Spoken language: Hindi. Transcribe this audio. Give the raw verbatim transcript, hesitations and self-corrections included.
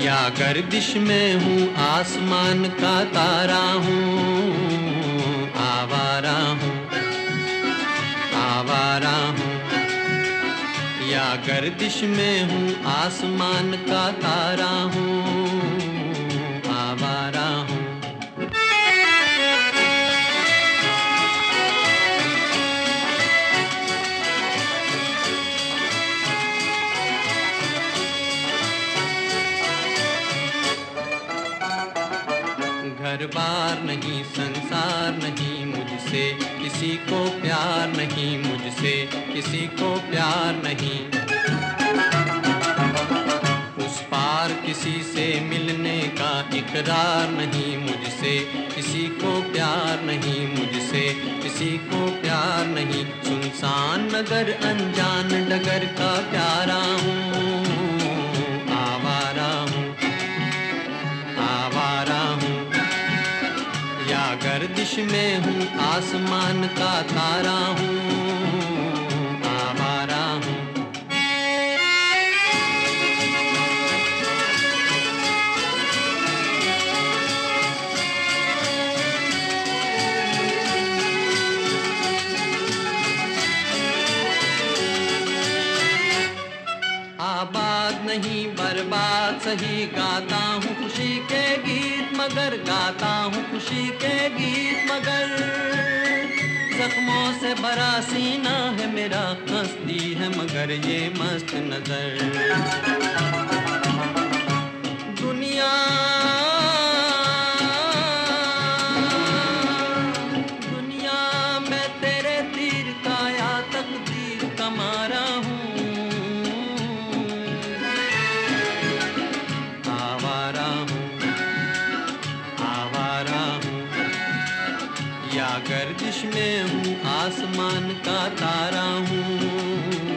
या गर्दिश में हूँ आसमान का तारा हूँ, आवारा हूँ, आवारा हूँ। या गर्दिश में हूँ आसमान का तारा हूँ, आवारा हूँ। घर बार नहीं, संसार नहीं, मुझसे किसी को प्यार नहीं, मुझसे किसी को प्यार नहीं। उस पार किसी से मिलने का इकरार नहीं, मुझसे किसी को प्यार नहीं, मुझसे किसी को प्यार नहीं। सुनसान नगर अनजान डगर का प्यारा हूँ, आवारा हूँ, आवारा हूँ। या गर्दिश में हूँ आसमान का तारा हूँ, आवारा हूँ। आबाद नहीं बर्बाद सही, गाता हूँ खुशी के गीत मगर, गाता हूँ खुशी के गीत मगर। जख्मों से भरा सीना है मेरा, हंसती है मगर ये मस्त नजर। दुनिया दुनिया मैं तेरे तीर का या तकदीर का मारा हूँ, या गर्दिश में हूँ आसमान का तारा हूँ।